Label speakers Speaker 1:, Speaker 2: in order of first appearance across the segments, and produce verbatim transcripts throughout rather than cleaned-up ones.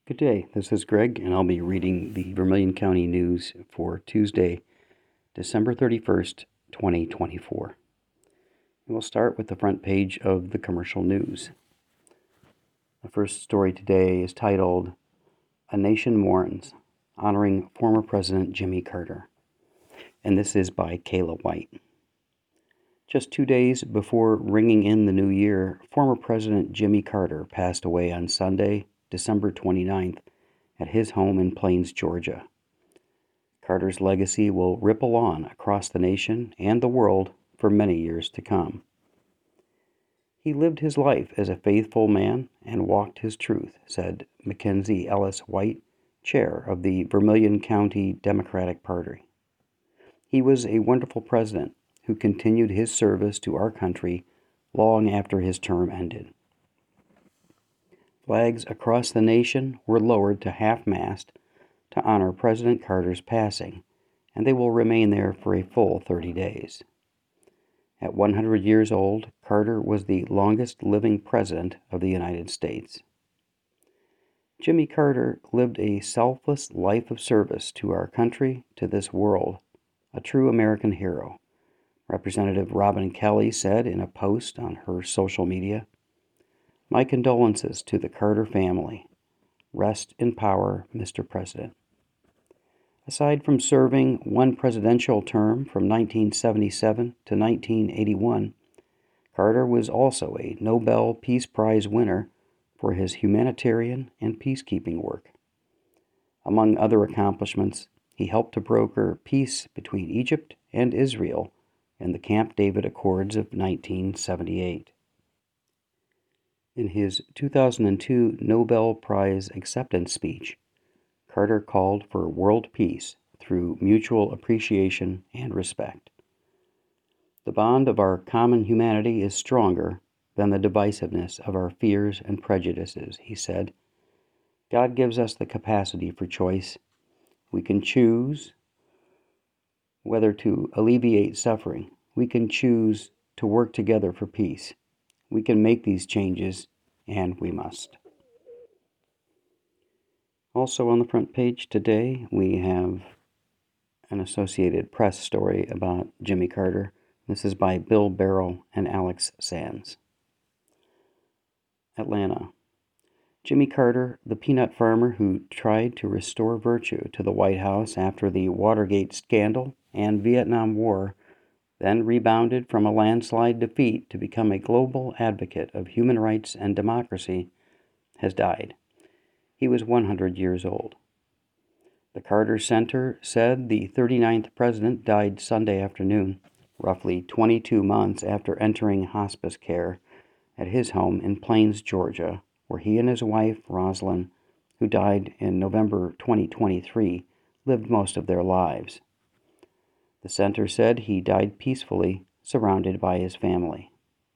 Speaker 1: Good day, this is Greg, and I'll be reading the Vermilion County News for Tuesday, December thirty-first, twenty twenty-four. We'll start with the front page of the commercial news. The first story today is titled, A Nation Mourns, Honoring Former President Jimmy Carter, and this is by Kayla White. Just two days before ringing in the new year, former President Jimmy Carter passed away on Sunday, December twenty-ninth, at his home in Plains, Georgia. Carter's legacy will ripple on across the nation and the world for many years to come. He lived his life as a faithful man and walked his truth, said Mackenzie Ellis White, chair of the Vermilion County Democratic Party. He was a wonderful president who continued his service to our country long after his term ended. Flags across the nation were lowered to half-mast to honor President Carter's passing, and they will remain there for a full thirty days. At one hundred years old, Carter was the longest living president of the United States. Jimmy Carter lived a selfless life of service to our country, to this world, a true American hero, Representative Robin Kelly said in a post on her social media. My condolences to the Carter family. Rest in power, Mister President. Aside from serving one presidential term from nineteen seventy-seven to nineteen eighty-one, Carter was also a Nobel Peace Prize winner for his humanitarian and peacekeeping work. Among other accomplishments, he helped to broker peace between Egypt and Israel in the Camp David Accords of nineteen seventy-eight. In his two thousand two Nobel Prize acceptance speech, Carter called for world peace through mutual appreciation and respect. The bond of our common humanity is stronger than the divisiveness of our fears and prejudices, he said. God gives us the capacity for choice. We can choose whether to alleviate suffering. We can choose to work together for peace. We can make these changes, and we must. Also on the front page today, we have an Associated Press story about Jimmy Carter. This is by Bill Barrow and Alex Sands. Atlanta. Jimmy Carter, the peanut farmer who tried to restore virtue to the White House after the Watergate scandal and Vietnam War, then rebounded from a landslide defeat to become a global advocate of human rights and democracy, has died. He was one hundred years old. The Carter Center said the thirty-ninth president died Sunday afternoon, roughly twenty-two months after entering hospice care at his home in Plains, Georgia, where he and his wife, Rosalind, who died in November twenty twenty-three, lived most of their lives. The center said he died peacefully, surrounded by his family.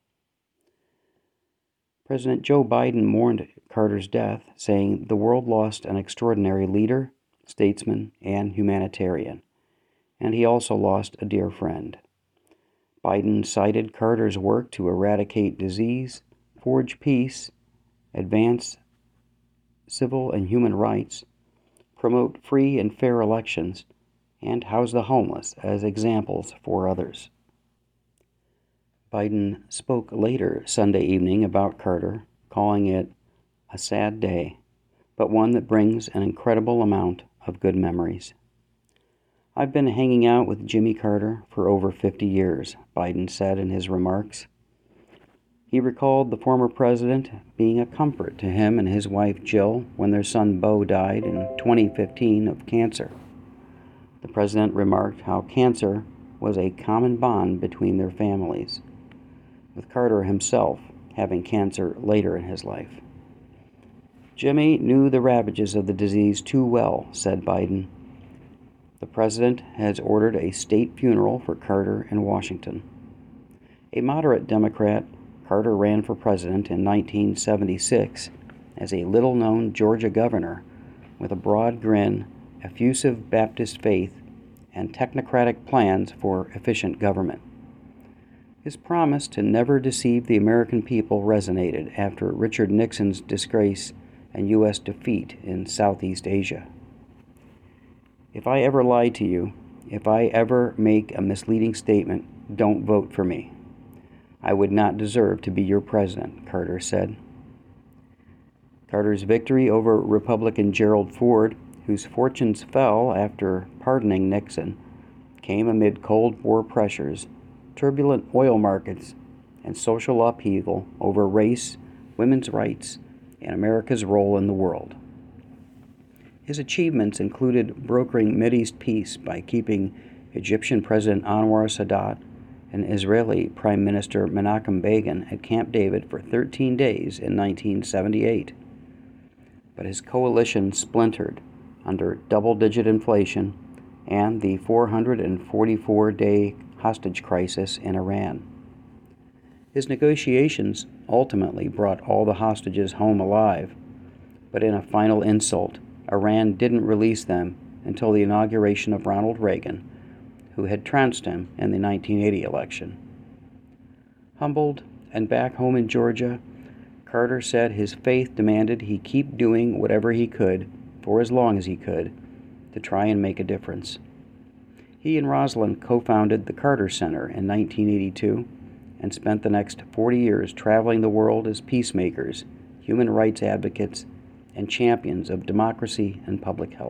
Speaker 1: President Joe Biden mourned Carter's death, saying the world lost an extraordinary leader, statesman, and humanitarian, and he also lost a dear friend. Biden cited Carter's work to eradicate disease, forge peace, advance civil and human rights, promote free and fair elections, and house the homeless as examples for others. Biden spoke later Sunday evening about Carter, calling it a sad day, but one that brings an incredible amount of good memories. I've been hanging out with Jimmy Carter for over fifty years, Biden said in his remarks. He recalled the former president being a comfort to him and his wife Jill when their son Beau died in twenty fifteen of cancer. The president remarked how cancer was a common bond between their families, with Carter himself having cancer later in his life. Jimmy knew the ravages of the disease too well, said Biden. The president has ordered a state funeral for Carter in Washington. A moderate Democrat, Carter ran for president in nineteen seventy-six as a little-known Georgia governor with a broad grin, effusive Baptist faith, and technocratic plans for efficient government. His promise to never deceive the American people resonated after Richard Nixon's disgrace and U S defeat in Southeast Asia. If I ever lie to you, if I ever make a misleading statement, don't vote for me. I would not deserve to be your president, Carter said. Carter's victory over Republican Gerald Ford, whose fortunes fell after pardoning Nixon, came amid Cold War pressures, turbulent oil markets, and social upheaval over race, women's rights, and America's role in the world. His achievements included brokering Mideast peace by keeping Egyptian President Anwar Sadat and Israeli Prime Minister Menachem Begin at Camp David for thirteen days in nineteen seventy-eight. But his coalition splintered under double-digit inflation and the four hundred forty-four day hostage crisis in Iran. His negotiations ultimately brought all the hostages home alive, but in a final insult, Iran didn't release them until the inauguration of Ronald Reagan, who had trounced him in the nineteen eighty election. Humbled and back home in Georgia, Carter said his faith demanded he keep doing whatever he could, for as long as he could, to try and make a difference. He and Rosalind co-founded the Carter Center in nineteen eighty-two and spent the next forty years traveling the world as peacemakers, human rights advocates, and champions of democracy and public health.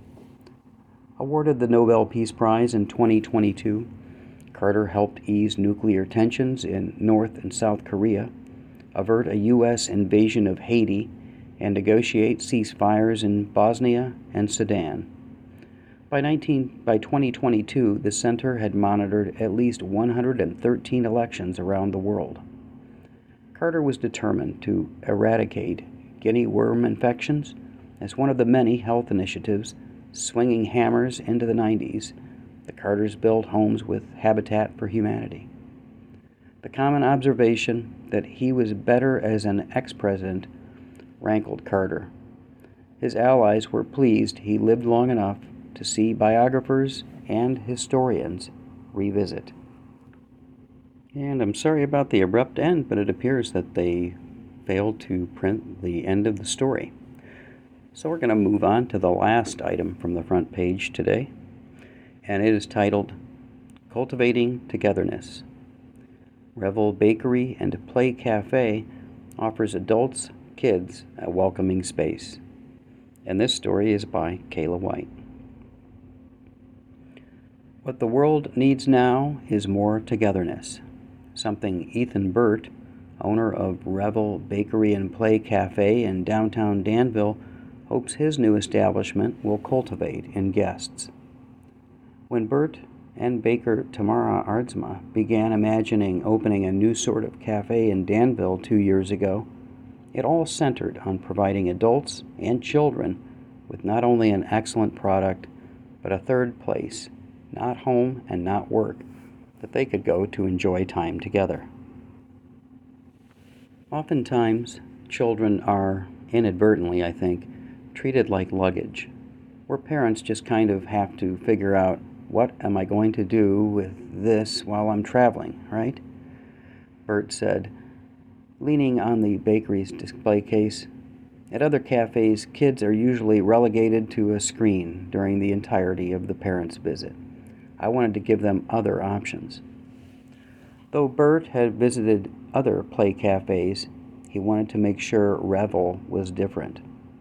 Speaker 1: Awarded the Nobel Peace Prize in twenty twenty-two, Carter helped ease nuclear tensions in North and South Korea, avert a U S invasion of Haiti, and negotiate ceasefires in Bosnia and Sudan. By, nineteen, by twenty twenty-two, the center had monitored at least one hundred thirteen elections around the world. Carter was determined to eradicate guinea worm infections as one of the many health initiatives swinging hammers into the nineties. The Carters built homes with Habitat for Humanity. The common observation that he was better as an ex-president rankled Carter. His allies were pleased he lived long enough to see biographers and historians revisit. And I'm sorry about the abrupt end, but it appears that they failed to print the end of the story. So we're going to move on to the last item from the front page today, and it is titled Cultivating Togetherness. Revel Bakery and Play Cafe offers adults, kids a welcoming space. And this story is by Kayla White. What the world needs now is more togetherness, something Ethan Burt, owner of Revel Bakery and Play Cafe in downtown Danville, hopes his new establishment will cultivate in guests. When Burt and baker Tamara Ardsma began imagining opening a new sort of cafe in Danville two years ago, it all centered on providing adults and children with not only an excellent product, but a third place, not home and not work, that they could go to enjoy time together. Oftentimes, children are, inadvertently I think, treated like luggage, where parents just kind of have to figure out, what am I going to do with this while I'm traveling, right? Burt said, leaning on the bakery's display case. At other cafes, kids are usually relegated to a screen during the entirety of the parents' visit. I wanted to give them other options. Though Burt had visited other play cafes, he wanted to make sure Revel was different.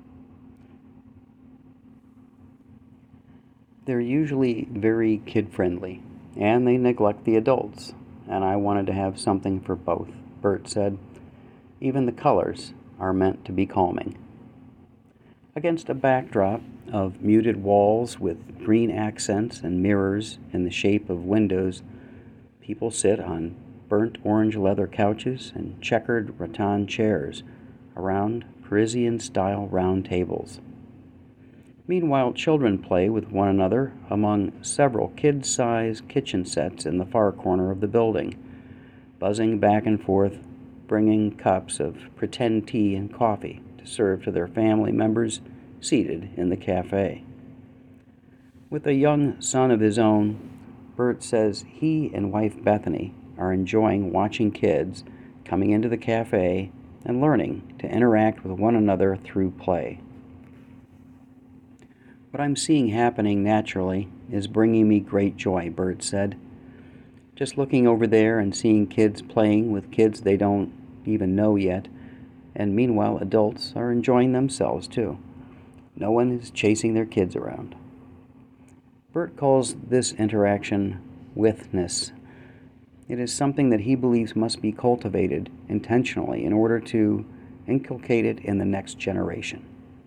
Speaker 1: They're usually very kid-friendly, and they neglect the adults, and I wanted to have something for both, Burt said. Even the colors are meant to be calming. Against a backdrop of muted walls with green accents and mirrors in the shape of windows, people sit on burnt orange leather couches and checkered rattan chairs around Parisian-style round tables. Meanwhile, children play with one another among several kid-sized kitchen sets in the far corner of the building, buzzing back and forth, bringing cups of pretend tea and coffee to serve to their family members seated in the cafe. With a young son of his own, Burt says he and wife Bethany are enjoying watching kids coming into the cafe and learning to interact with one another through play. What I'm seeing happening naturally is bringing me great joy, Bert said. Just looking over there and seeing kids playing with kids they don't even know yet, and meanwhile adults are enjoying themselves too. No one is chasing their kids around. Bert calls this interaction withness. It is something that he believes must be cultivated intentionally in order to inculcate it in the next generation.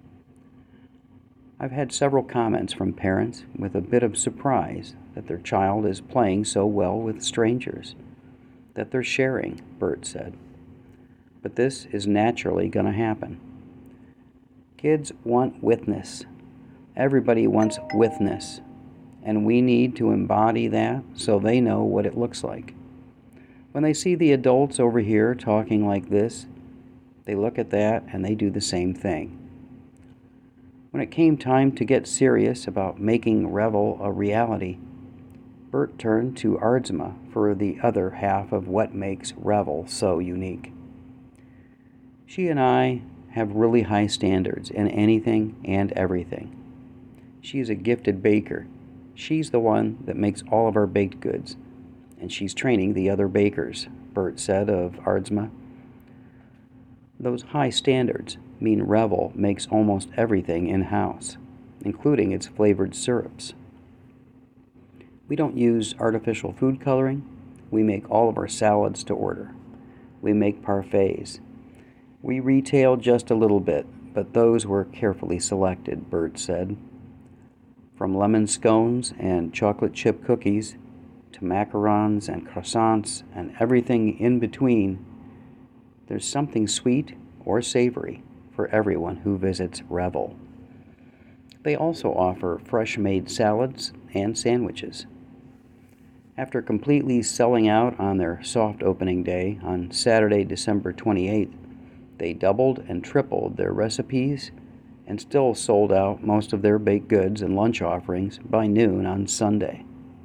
Speaker 1: I've had several comments from parents with a bit of surprise that their child is playing so well with strangers, that they're sharing, Bert said. But this is naturally going to happen. Kids want witness. Everybody wants witness, and we need to embody that so they know what it looks like. When they see the adults over here talking like this, they look at that and they do the same thing. When it came time to get serious about making Revel a reality, Bert turned to Aardsma for the other half of what makes Revel so unique. She and I have really high standards in anything and everything. She is a gifted baker. She's the one that makes all of our baked goods, and she's training the other bakers, Bert said of Aardsma. Those high standards mean Revel makes almost everything in-house, including its flavored syrups. We don't use artificial food coloring. We make all of our salads to order. We make parfaits. We retail just a little bit, but those were carefully selected, Bert said. From lemon scones and chocolate chip cookies to macarons and croissants and everything in between, there's something sweet or savory for everyone who visits Revel. They also offer fresh-made salads and sandwiches. After completely selling out on their soft opening day on Saturday, December twenty-eighth, they doubled and tripled their recipes and still sold out most of their baked goods and lunch offerings by noon on Sunday.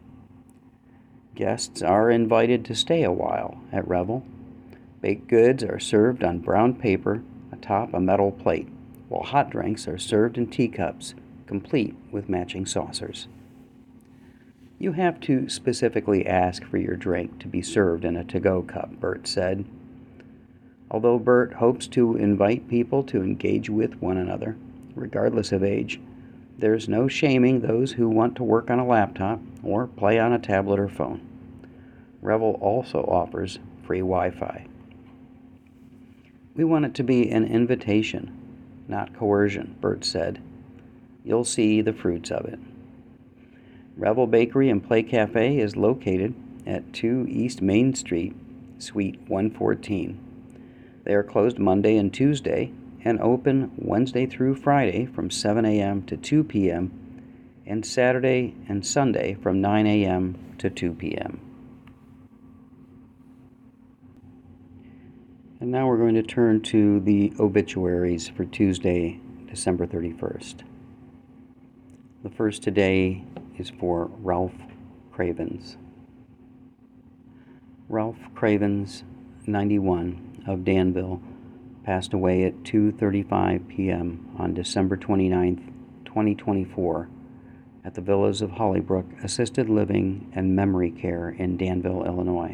Speaker 1: Guests are invited to stay a while at Revel. Baked goods are served on brown paper atop a metal plate, while hot drinks are served in teacups, complete with matching saucers. You have to specifically ask for your drink to be served in a to-go cup, Bert said. Although Bert hopes to invite people to engage with one another, regardless of age, there's no shaming those who want to work on a laptop or play on a tablet or phone. Revel also offers free Wi-Fi. We want it to be an invitation, not coercion, Bert said. You'll see the fruits of it. Revel Bakery and Play Cafe is located at two East Main Street, Suite one fourteen. They are closed Monday and Tuesday and open Wednesday through Friday from seven a.m. to two p.m. and Saturday and Sunday from nine a.m. to two p.m. And now we're going to turn to the obituaries for Tuesday, December thirty-first. The first today is for Ralph Cravens. Ralph Cravens, ninety-one, of Danville, passed away at two thirty-five p.m. on December twenty-ninth, twenty twenty-four, at the Villas of Hollybrook Assisted Living and Memory Care in Danville, Illinois.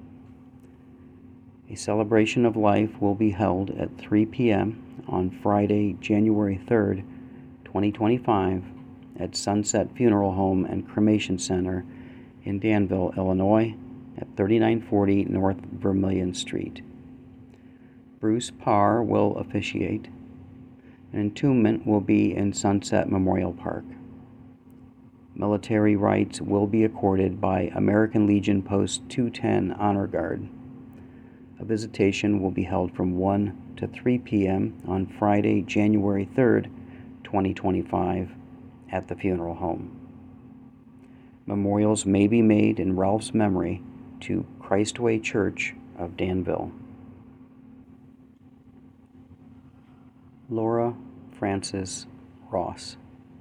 Speaker 1: A celebration of life will be held at three p.m. on Friday, January third, twenty twenty-five, at Sunset Funeral Home and Cremation Center in Danville, Illinois, at thirty-nine forty North Vermilion Street. Bruce Parr will officiate. An entombment will be in Sunset Memorial Park. Military rights will be accorded by American Legion Post two ten Honor Guard. A visitation will be held from one to three p.m. on Friday, January third, twenty twenty-five, at the funeral home. Memorials may be made in Ralph's memory to Christway Church of Danville. Laura Frances Ross.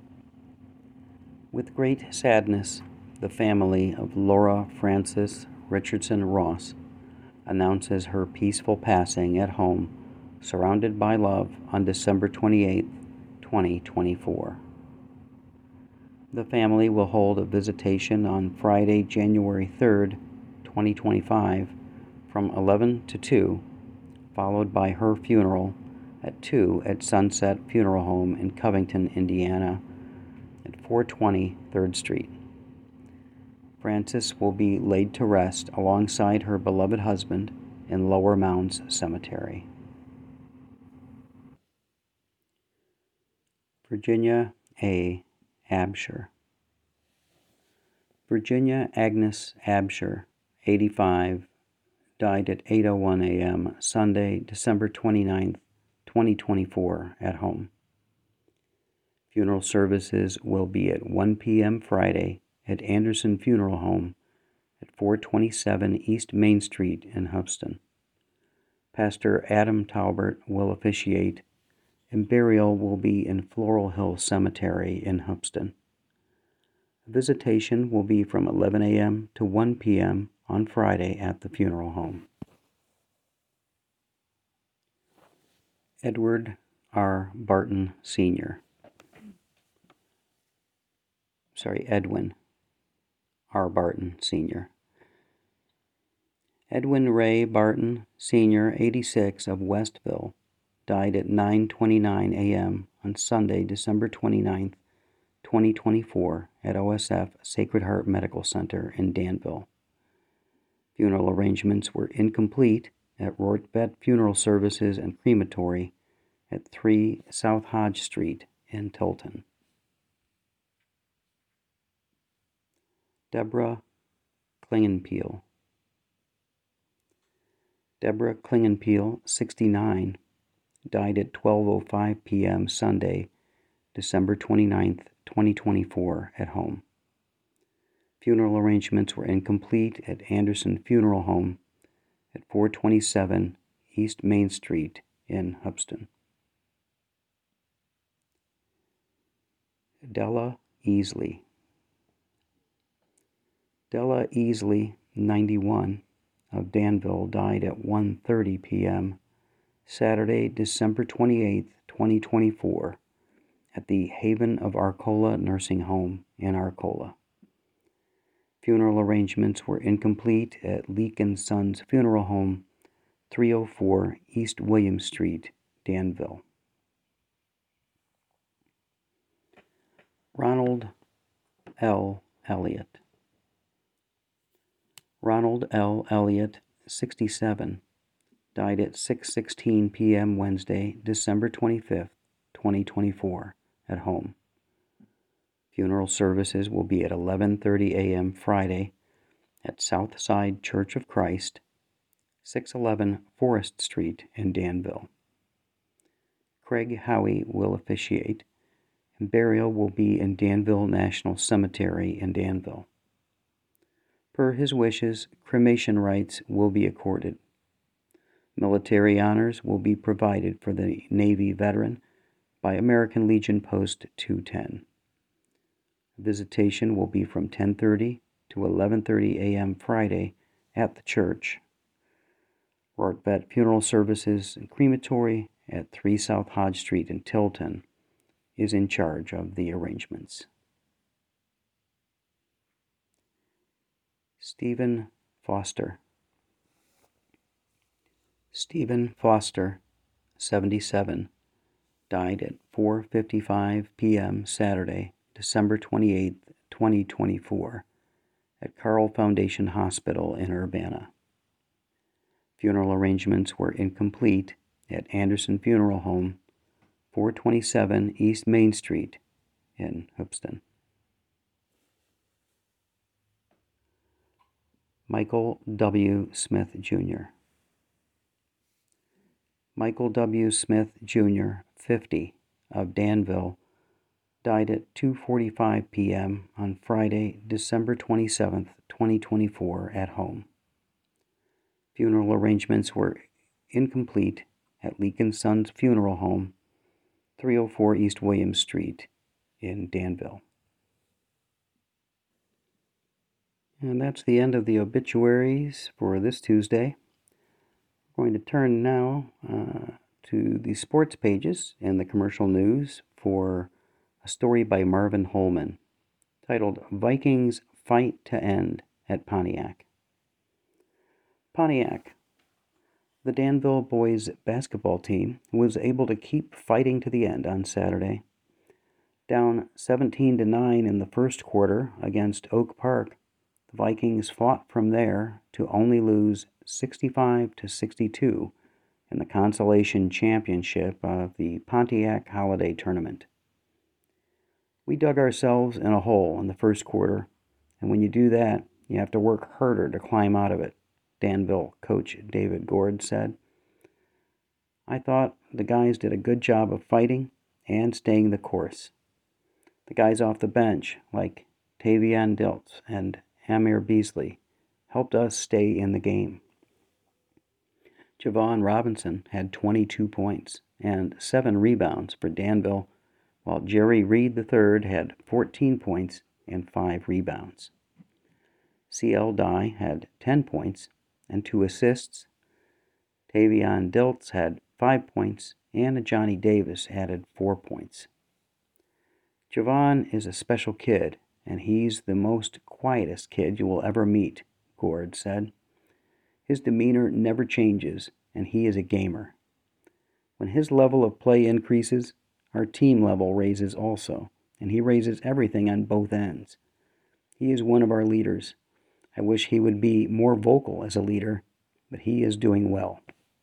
Speaker 1: With great sadness, the family of Laura Frances Richardson Ross announces her peaceful passing at home Surrounded by Love on December twenty-eighth, twenty twenty-four. The family will hold a visitation on Friday, January third, twenty twenty-five, from eleven to two, followed by her funeral at two at Sunset Funeral Home in Covington, Indiana, at four twenty third Street. Frances will be laid to rest alongside her beloved husband in Lower Mounds Cemetery. Virginia A. Absher. Virginia Agnes Absher, eighty-five, died at eight oh one a.m. Sunday, December twenty-ninth, twenty twenty-four, at home. Funeral services will be at one p.m. Friday at Anderson Funeral Home at four twenty-seven East Main Street in Hubston. Pastor Adam Talbert will officiate, and burial will be in Floral Hill Cemetery in Hubston. Visitation will be from eleven a.m. to one p.m. on Friday at the funeral home. Edward R. Barton, Senior Sorry, Edwin R. Barton, Senior Edwin Ray Barton, Senior, eighty-six, of Westville, died at nine twenty-nine a.m. on Sunday, December twenty-ninth, twenty twenty-four, at O S F Sacred Heart Medical Center in Danville. Funeral arrangements were incomplete at Rortvet Funeral Services and Crematory at three South Hodge Street in Tilton. Deborah Klingenpeel. Deborah Klingenpeel, sixty-nine, died at twelve oh five p.m. Sunday, December twenty-ninth, twenty twenty-four, at home. Funeral arrangements were incomplete at Anderson Funeral Home at four twenty-seven East Main Street in Hubston. Della Easley. Della Easley, ninety-one, of Danville, died at one thirty p.m. Saturday, December twenty-eighth, twenty twenty-four, at the Haven of Arcola Nursing Home in Arcola. Funeral arrangements were incomplete at Leake and Sons Funeral Home, three oh four East William Street, Danville. Ronald L. Elliott. Ronald L. Elliott, sixty-seven, died at six sixteen p.m. Wednesday, December twenty-fifth, twenty twenty-four, at home. Funeral services will be at eleven thirty a.m. Friday at Southside Church of Christ, six eleven Forest Street in Danville. Craig Howie will officiate, and burial will be in Danville National Cemetery in Danville. Per his wishes, cremation rites will be accorded. Military honors will be provided for the Navy veteran by American Legion Post two ten. Visitation will be from ten thirty to eleven thirty a.m. Friday at the church. Rortvet Funeral Services and Crematory at three South Hodge Street in Tilton is in charge of the arrangements. Stephen Foster. Stephen Foster, seventy-seven, died at four fifty-five p.m. Saturday, December twenty-eighth, twenty twenty-four, at Carle Foundation Hospital in Urbana. Funeral arrangements were incomplete at Anderson Funeral Home, four twenty-seven East Main Street in Hubston. Michael W. Smith, Junior Michael W. Smith, Junior, fifty, of Danville, died at two forty-five p.m. on Friday, December twenty-seventh, twenty twenty-four, at home. Funeral arrangements were incomplete at Leake and Sons Funeral Home, three oh four East William Street in Danville. And that's the end of the obituaries for this Tuesday. We're going to turn now uh, to the sports pages in the commercial news for a story by Marvin Holman titled Vikings Fight to End at Pontiac. Pontiac. The Danville boys basketball team was able to keep fighting to the end on Saturday. Down seventeen to nine in the first quarter against Oak Park, the Vikings fought from there to only lose sixty-five to sixty-two in the consolation championship of the Pontiac Holiday Tournament. We dug ourselves in a hole in the first quarter, and when you do that, you have to work harder to climb out of it, Danville coach David Gord said. I thought the guys did a good job of fighting and staying the course. The guys off the bench, like Tavion Diltz and Amir Beasley, helped us stay in the game. Javon Robinson had twenty-two points and seven rebounds for Danville, while Jerry Reed the third had fourteen points and five rebounds. C L. Dye had ten points and two assists. Tavion Diltz had five points, and Johnny Davis added four points. Javon is a special kid, and he's the most quietest kid you will ever meet, Gord said. His demeanor never changes, and he is a gamer. When his level of play increases, our team level raises also, and he raises everything on both ends. He is one of our leaders. I wish he would be more vocal as a leader, but he is doing well.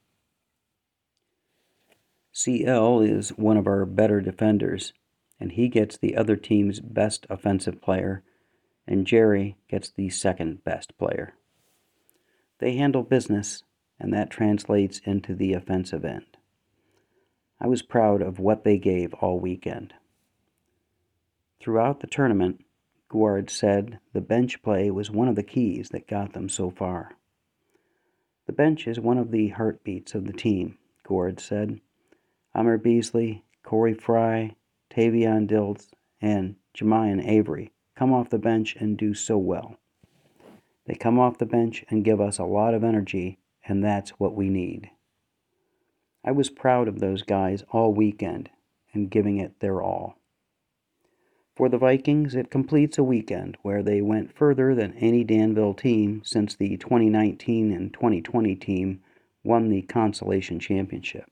Speaker 1: C L is one of our better defenders, and he gets the other team's best offensive player, and Jerry gets the second best player. They handle business, and that translates into the offensive end. I was proud of what they gave all weekend. Throughout the tournament, Gord said the bench play was one of the keys that got them so far. The bench is one of the heartbeats of the team, Gord said. Amir Beasley, Corey Fry, Tavion Diltz, and Jemian Avery come off the bench and do so well. They come off the bench and give us a lot of energy, and that's what we need. I was proud of those guys all weekend and giving it their all. For the Vikings, it completes a weekend where they went further than any Danville team since the twenty nineteen and twenty twenty team won the consolation championship.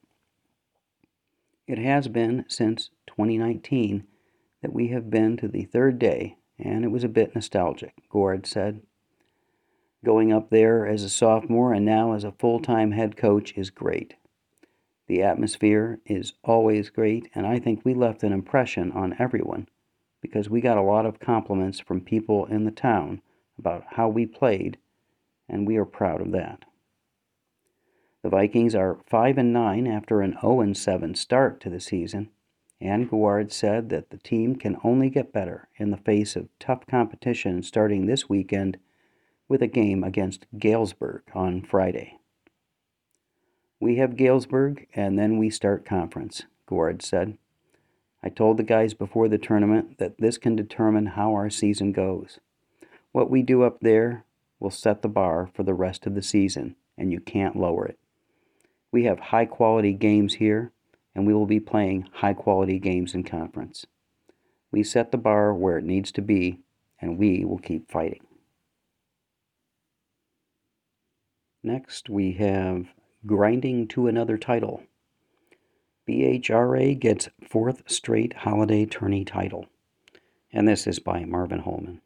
Speaker 1: It has been since twenty nineteen that we have been to the third day, and it was a bit nostalgic, Gord said. Going up there as a sophomore and now as a full-time head coach is great. The atmosphere is always great, and I think we left an impression on everyone because we got a lot of compliments from people in the town about how we played, and we are proud of that. The Vikings are five and nine after an oh and seven start to the season, and Gord said that the team can only get better in the face of tough competition starting this weekend with a game against Galesburg on Friday. We have Galesburg, and then we start conference, Gord said. I told the guys before the tournament that this can determine how our season goes. What we do up there will set the bar for the rest of the season, and you can't lower it. We have high-quality games here, and we will be playing high-quality games in conference. We set the bar where it needs to be, and we will keep fighting. Next, we have Grinding to Another Title. B H R A gets fourth straight holiday tourney title, and this is by Marvin Holman.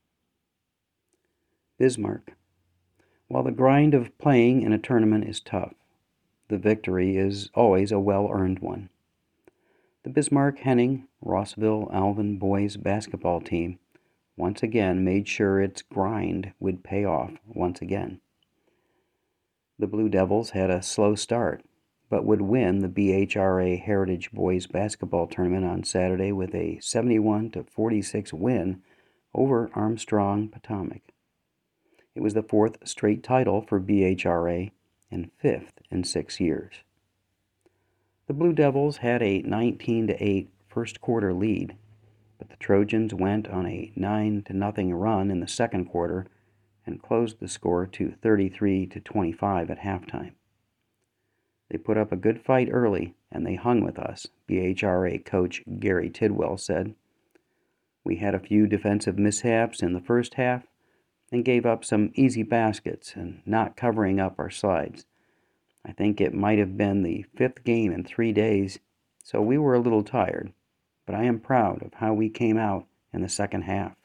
Speaker 1: Bismarck. While the grind of playing in a tournament is tough, the victory is always a well-earned one. The Bismarck Henning Rossville Alvin boys basketball team once again made sure its grind would pay off once again. The Blue Devils had a slow start, but would win the B H R A Heritage Boys Basketball Tournament on Saturday with a seventy-one to forty-six win over Armstrong Potomac. It was the fourth straight title for B H R A and fifth in six years. The Blue Devils had a nineteen to eight first quarter lead, but the Trojans went on a nine to nothing run in the second quarter and closed the score to thirty-three to twenty-five at halftime. They put up a good fight early, and they hung with us, B H R A coach Gary Tidwell said. We had a few defensive mishaps in the first half and gave up some easy baskets and not covering up our slides. I think it might have been the fifth game in three days, so we were a little tired, but I am proud of how we came out in the second half.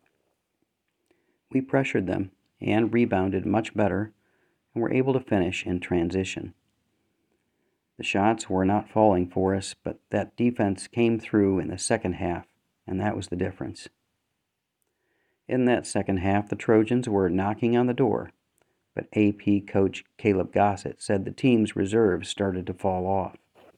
Speaker 1: We pressured them and rebounded much better and were able to finish in transition. The shots were not falling for us, but that defense came through in the second half, and that was the difference. In that second half, the Trojans were knocking on the door, but A P coach Caleb Gossett said the team's reserves started to fall off.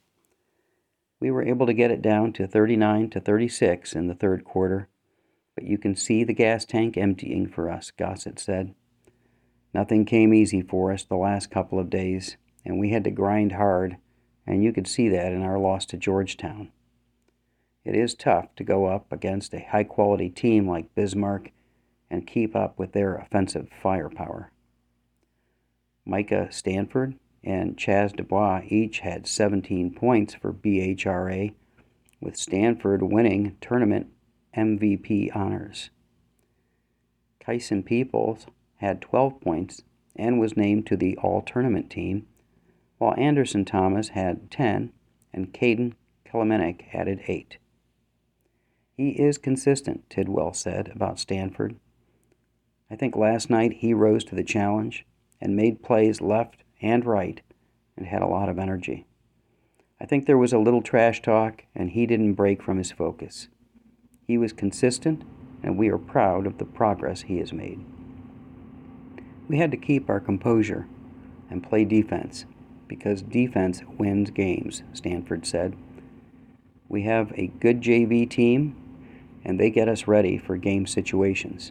Speaker 1: We were able to get it down to thirty-nine to thirty-six in the third quarter, but you can see the gas tank emptying for us, Gossett said. Nothing came easy for us the last couple of days, and we had to grind hard, and you could see that in our loss to Georgetown. It is tough to go up against a high-quality team like Bismarck and keep up with their offensive firepower. Micah Stanford and Chaz Dubois each had seventeen points for B H R A, with Stanford winning tournament M V P honors. Kyson Peoples had twelve points and was named to the all-tournament team, while Anderson Thomas had ten and Caden Kelemanek added eight. He is consistent, Tidwell said about Stanford. I think last night he rose to the challenge and made plays left and right and had a lot of energy. I think there was a little trash talk and he didn't break from his focus. He was consistent and we are proud of the progress he has made. We had to keep our composure and play defense because defense wins games, Stanford said. We have a good J V team and they get us ready for game situations.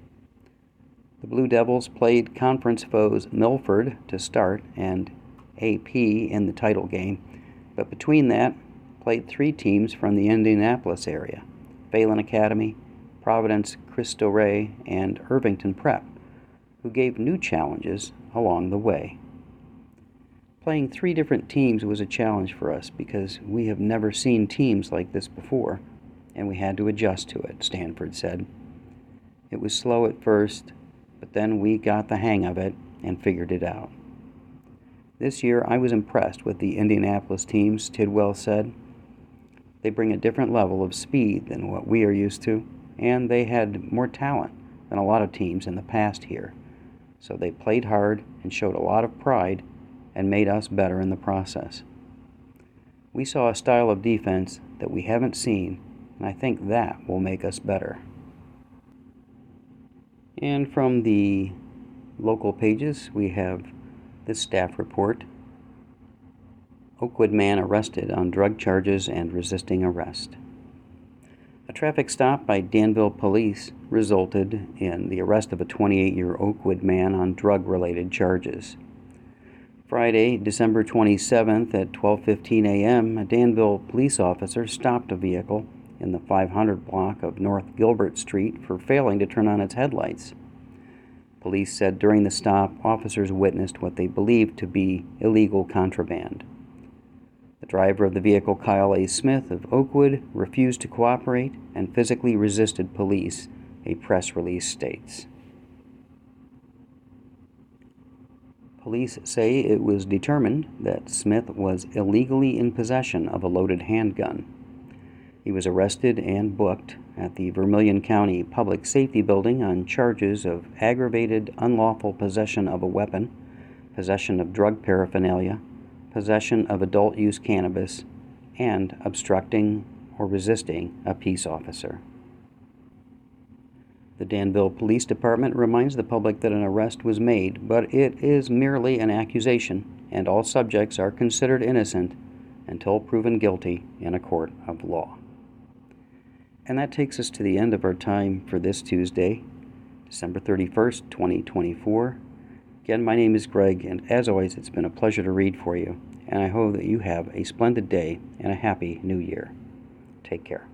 Speaker 1: The Blue Devils played conference foes Milford to start and A P in the title game, but between that, played three teams from the Indianapolis area, Phelan Academy, Providence Cristo Rey, and Irvington Prep, who gave new challenges along the way. Playing three different teams was a challenge for us because we have never seen teams like this before, and we had to adjust to it, Stanford said. It was slow at first, but then we got the hang of it and figured it out. This year, I was impressed with the Indianapolis teams, Tidwell said. They bring a different level of speed than what we are used to, and they had more talent than a lot of teams in the past here. So they played hard and showed a lot of pride and made us better in the process. We saw a style of defense that we haven't seen, and I think that will make us better. And from the local pages, we have this staff report. Oakwood man arrested on drug charges and resisting arrest. A traffic stop by Danville police resulted in the arrest of a twenty-eight-year Oakwood man on drug-related charges. Friday, December twenty-seventh at twelve fifteen a.m., a Danville police officer stopped a vehicle in the five hundred block of North Gilbert Street for failing to turn on its headlights. Police said during the stop, officers witnessed what they believed to be illegal contraband. The driver of the vehicle, Kyle A. Smith of Oakwood, refused to cooperate and physically resisted police, a press release states. Police say it was determined that Smith was illegally in possession of a loaded handgun. He was arrested and booked at the Vermilion County Public Safety Building on charges of aggravated unlawful possession of a weapon, possession of drug paraphernalia, possession of adult-use cannabis, and obstructing or resisting a peace officer. The Danville Police Department reminds the public that an arrest was made, but it is merely an accusation, and all subjects are considered innocent until proven guilty in a court of law. And that takes us to the end of our time for this Tuesday, December thirty-first, twenty twenty-four. Again, my name is Greg, and as always, it's been a pleasure to read for you, and I hope that you have a splendid day and a happy new year. Take care.